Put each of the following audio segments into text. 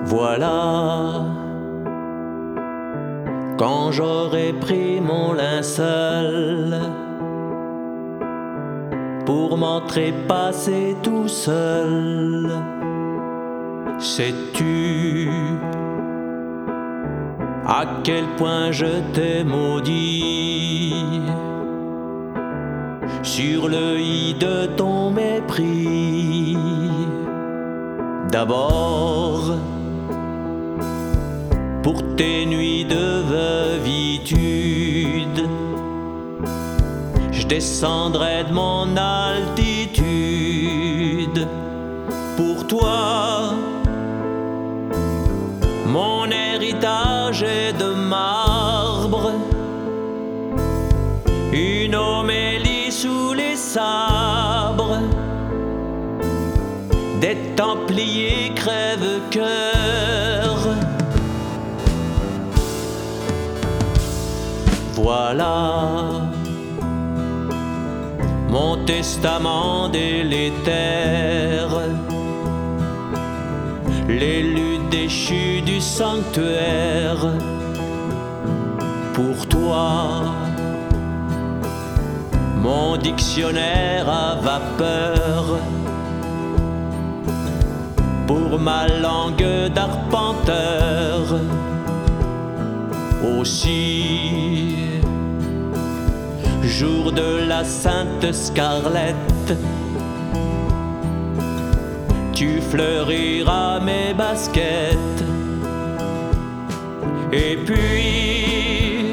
Voilà, quand j'aurai pris mon linceul pour m'entrer passer tout seul, sais-tu à quel point je t'ai maudit sur le i de ton mépris? D'abord, pour tes nuits de veuvitude, je descendrai de mon altitude. Pour toi, mon héritage est de marbre, une homélie sous les sabres des Templiers crève-cœur. Voilà mon testament délétère, l'élu déchu du sanctuaire. Pour toi, mon dictionnaire à vapeur, pour ma langue d'arpenteur. Aussi, jour de la Sainte Scarlett, tu fleuriras mes baskets. Et puis,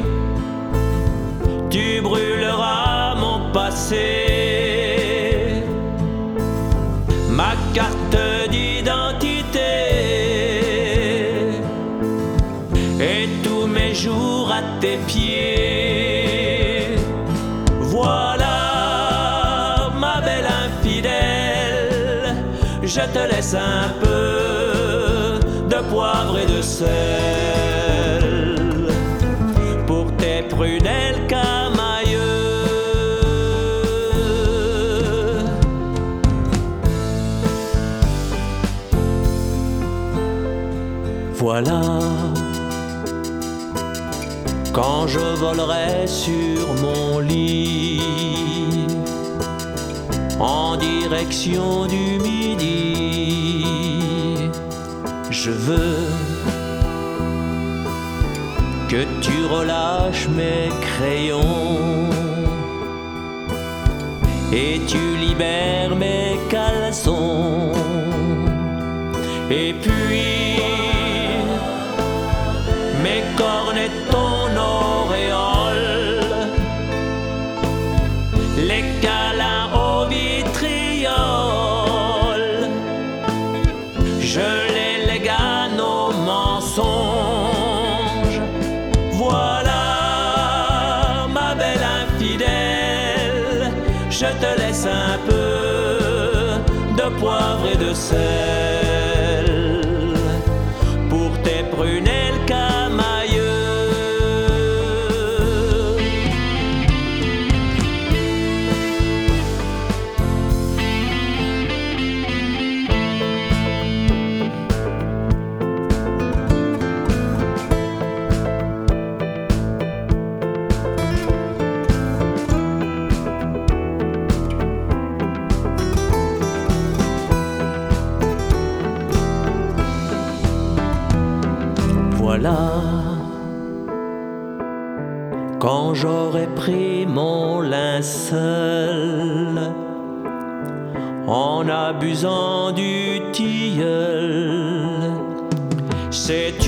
tu brûleras mon passé, ma carte d'identité, et tous mes jours à tes pieds. Voilà, ma belle infidèle, je te laisse un peu de poivre et de sel pour tes prunelles camailleux. Voilà, quand je volerai sur mon lit en direction du midi, je veux que tu relâches mes crayons et tu libères mes caleçons. Et puis mes cornes et ton auréole, les câlins au vitriol, je les lègue à nos mensonges. Voilà, ma belle infidèle, je te laisse un peu de poivre et de sel pour tes prunelles camailleux. Voilà, quand j'aurai pris mon linceul en abusant du tilleul, c'est